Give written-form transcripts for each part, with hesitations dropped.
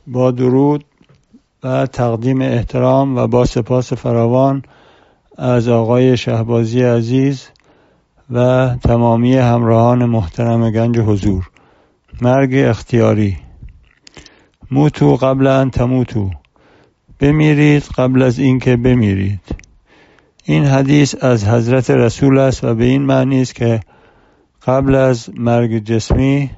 با درود و تقدیم احترام و با سپاس فراوان از آقای شهبازی عزیز و تمامی همراهان محترم گنج حضور. مرگ اختیاری. موتو قبل ان تموتو، بمیرید قبل از اینکه بمیرید. این حدیث از حضرت رسول است و به این معنی است که قبل از مرگ جسمی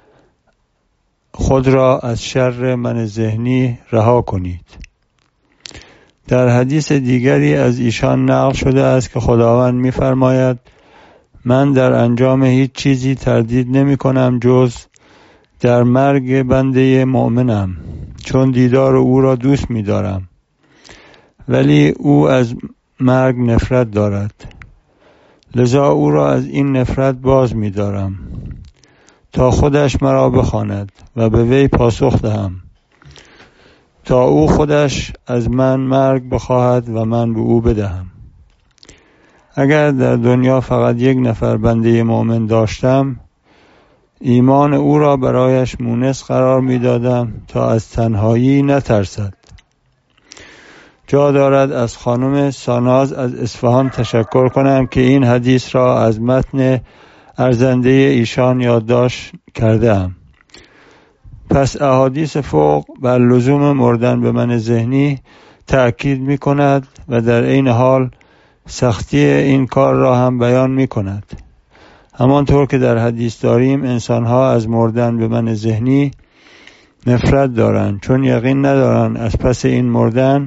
خود را از شر من ذهنی رها کنید. در حدیث دیگری از ایشان نقل شده است که خداوند می‌فرماید من در انجام هیچ چیزی تردید نمی کنم جز در مرگ بنده مؤمنم، چون دیدار او را دوست می دارم، ولی او از مرگ نفرت دارد، لذا او را از این نفرت باز می دارم تا خودش مرا بخواند و به وی پاسخ دهم، تا او خودش از من مرگ بخواهد و من به او بدهم. اگر در دنیا فقط یک نفر بنده مؤمن داشتم، ایمان او را برایش مونس قرار می دادم تا از تنهایی نترسد. جا دارد از خانم ساناز از اصفهان تشکر کنم که این حدیث را از متن ارزنده ایشان یادداشت کردم. پس احادیث فوق بر لزوم مردن به من ذهنی تأکید می کند و در این حال سختی این کار را هم بیان می کند. همانطور که در حدیث داریم انسانها از مردن به من ذهنی نفرت دارند، چون یقین ندارند از پس این مردن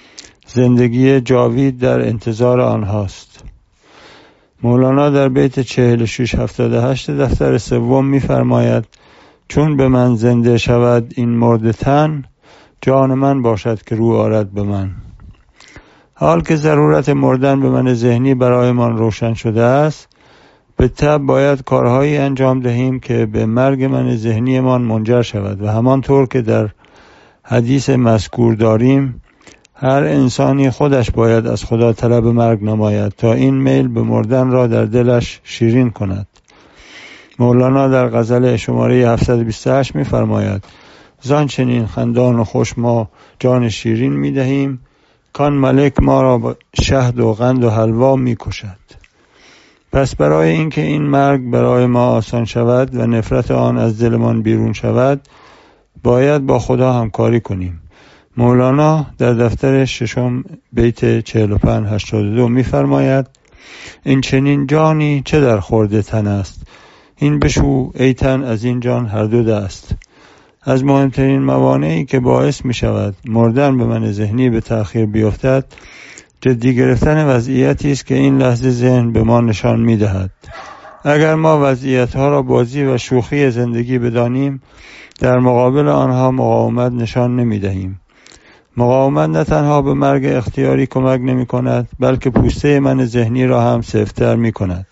زندگی جاوید در انتظار آنهاست. مولانا در بیت 4678 دفتر سوم می‌فرماید چون به من زنده شود این مرده تن، جان من باشد که رو آرد به من. حال که ضرورت مردن به من ذهنی برایمان روشن شده است، به طبع باید کارهایی انجام دهیم که به مرگ من ذهنیمان منجر شود و همانطور که در حدیث مذکور داریم هر انسانی خودش باید از خدا طلب مرگ نماید تا این میل به مردن را در دلش شیرین کند. مولانا در غزل شماره 728 می‌فرماید زان چنین خندان و خوش ما جان شیرین می‌دهیم، کان ملک ما را با شهد و قند و حلوا می‌کشد. پس برای اینکه این مرگ برای ما آسان شود و نفرت آن از دلمان بیرون شود، باید با خدا همکاری کنیم. مولانا در دفتر ششم بیت 4582 می‌فرماید این چنین جانی چه در خورده تن است، این بشو ای تن از این جان هر دو دست. از مهمترین موانعی که باعث می شود مردن به من ذهنی به تأخیر بیفتد، جدی گرفتن وضعیتی است که این لحظه ذهن به ما نشان می دهد. اگر ما وضعیتها را بازی و شوخی زندگی بدانیم، در مقابل آنها مقاومت نشان نمی دهیم. مقاومت نه تنها به مرگ اختیاری کمک نمی کند، بلکه پوسته من ذهنی را هم سفت‌تر می کند.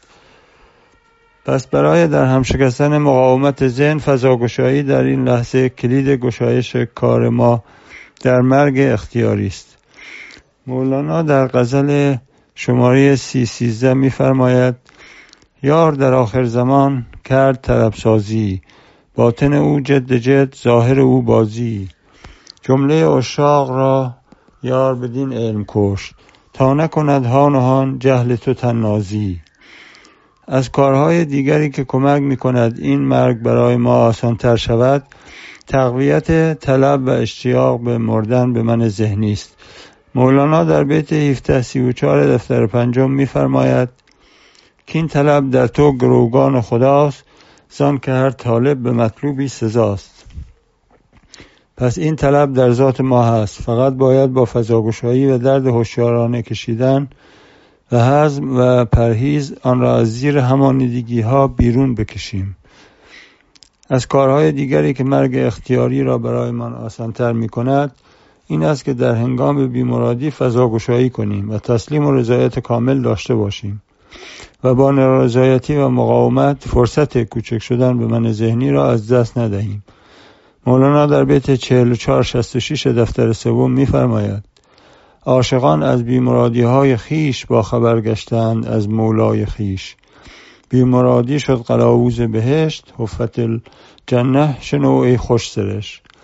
پس برای در هم شکستن مقاومت ذهن فضاگشایی در این لحظه کلید گشایش کار ما در مرگ اختیاری است. مولانا در غزل شماره 3013 می‌فرماید یار در آخر زمان کرد طربسازی، باطن او جد ظاهر او بازی. جمله عشاق را یار بدین علم کشت، تا نکند هان و هان جهل تو تنازی. از کارهای دیگری که کمک می‌کند این مرگ برای ما آسان‌تر شود، تقویت طلب و اشتیاق به مردن به من ذهنی است. مولانا در بیت 1734 دفتر پنجم می‌فرماید که این طلب در تو گروگان خداست، زان که هر طالب به مطلوبی سزاست. پس این طلب در ذات ما هست، فقط باید با فضاگشایی و درد هوشیارانه کشیدن و حزم و پرهیز آن را از زیر همانیدگی ها بیرون بکشیم. از کارهای دیگری که مرگ اختیاری را برای من آسان‌تر می کند این است که در هنگام بیمرادی فضاگشایی کنیم و تسلیم و رضایت کامل داشته باشیم و با نارضایتی و مقاومت فرصت کوچک شدن به من ذهنی را از دست ندهیم. مولانا در بیت 4466 دفتر سوم می‌فرماید عاشقان از بیمرادی‌های خیش با خبر گشتند از مولای خیش. بیمرادی شد قلاووز بهشت، حفت الجنه شنو ای خوش سرش.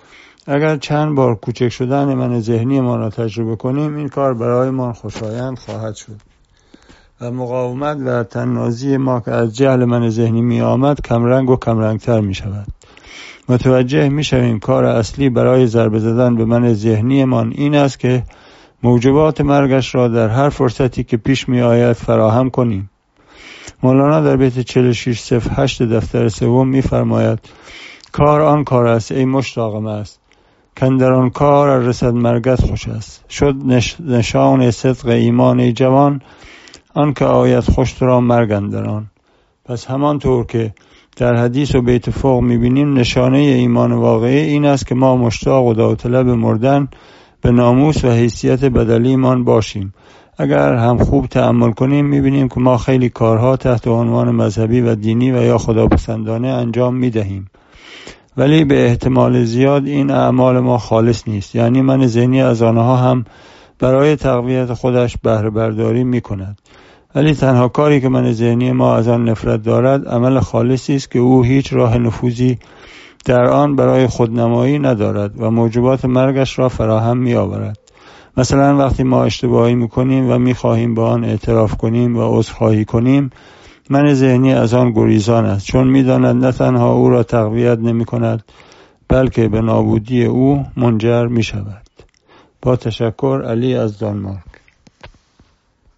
اگر چند بار کوچک شدن من ذهنی ما را تجربه کنیم، این کار برای ما خوشایند خواهد شد و مقاومت و تنازی ما که از جهل من ذهنی می آمد کمرنگ و کمرنگتر می شود. متوجه می شویم کار اصلی برای ضربه زدن به من ذهنی من این است که موجبات مرگش را در هر فرصتی که پیش می آید فراهم کنیم. مولانا در بیت 4608 دفتر سوم می فرماید: کار آن کار است ای مشتاق مست، کاندر آن کار رسد مرگت خوش است. شد نشان صدق ایمان ای جوان، آن که آید خوش تو را مرگ اندر آن. پس همانطور که در حدیث و بیت فوق می‌بینیم، نشانه ایمان واقعی این است که ما مشتاق و داوطلب مردن به ناموس و حیثیت بدلیمان باشیم. اگر هم خوب تأمل کنیم می‌بینیم که ما خیلی کارها تحت عنوان مذهبی و دینی و یا خداپسندانه انجام می‌دهیم، ولی به احتمال زیاد این اعمال ما خالص نیست. یعنی من ذهنی از آنها هم برای تقویت خودش بهره برداری می‌کند، ولی تنها کاری که من ذهنی ما از آن نفرت دارد عمل خالصی است که او هیچ راه نفوذی در آن برای خودنمایی ندارد و موجبات مرگش را فراهم می آورد. مثلا وقتی ما اشتباهی میکنیم و میخواهیم با آن اعتراف کنیم و عذرخواهی کنیم، من ذهنی از آن گریزان است، چون میداند نه تنها او را تقویت نمی کند بلکه به نابودی او منجر می شود. با تشکر، علی از دانمارک.